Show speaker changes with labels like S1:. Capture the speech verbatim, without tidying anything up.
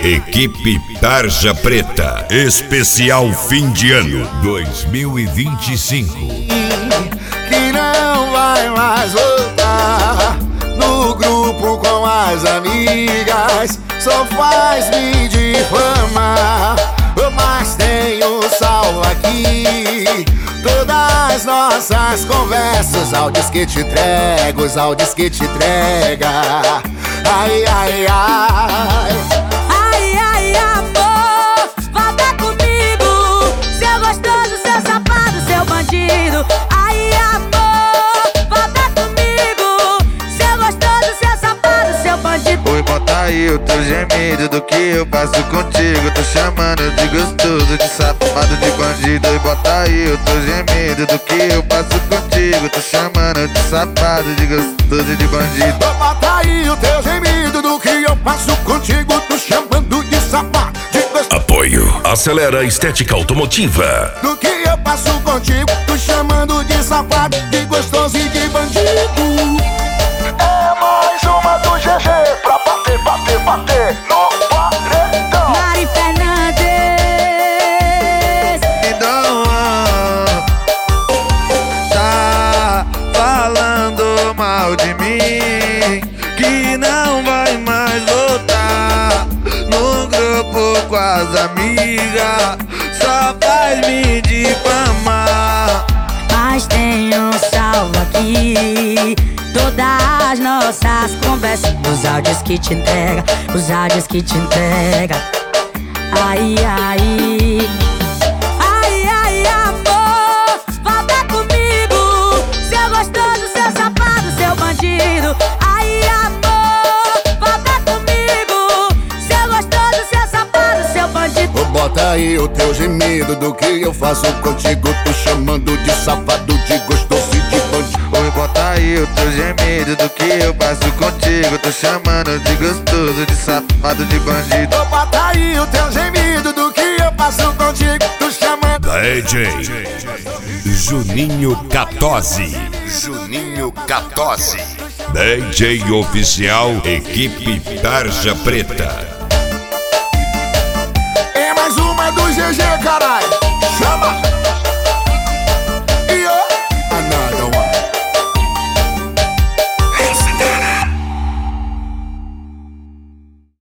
S1: Equipe Tarja Preta, especial fim de ano dois mil e vinte e cinco.
S2: Que não vai mais voltar no grupo com as amigas, só faz me difamar. Mas tenho salvo aqui todas as nossas conversas, áudios que te entrego, os áudios que te entrega. Ai, ai, ai.
S3: Ai, ai, amor, volta comigo, seu gostoso, seu safado, seu bandido. Ai, amor, volta comigo, seu gostoso, seu safado, seu bandido.
S4: Oi, bota aí o teu gemido do que eu faço contigo. Tô chamando de gostoso, de safado, de bandido. Oi, bota aí o teu gemido do que eu faço contigo. Tô chamando de safado, de gostoso, de bandido.
S2: Bota aí o teu gemido do que eu faço contigo. Tô chamando de safado, de gostoso.
S1: Apoio Acelera Estética Automotiva.
S2: Do que eu faço contigo, tô chamando de safado, de gostoso e de bandido. É mais uma do G G pra bater, bater, bater no paredão.
S3: Mari Fernandes.
S4: Então, tá falando mal de mim, que não vai mais voltar no grupo com as amigas, só faz me difamar.
S3: Mas tenho salvo aqui todas as nossas conversas, os áudios que te entrega, os áudios que te entrega. Ai, ai. Ai, ai, amor, volta comigo, seu gostoso, seu safado, seu bandido. Ai, amor, volta comigo, seu gostoso, seu safado, seu bandido.
S2: Bota aí o teu gemido do que eu faço contigo. Tô chamando de safado, de gostoso e de bandido.
S4: Oi, bota aí o teu gemido do que eu faço contigo. Tô chamando de gostoso, de safado, de bandido.
S2: Bota aí o teu gemido do que eu faço contigo. Tô chamando
S1: D J Juninho Catozzi. Juninho Catozzi. D J oficial, equipe Tarja Preta.
S2: É mais uma do G G, caralho.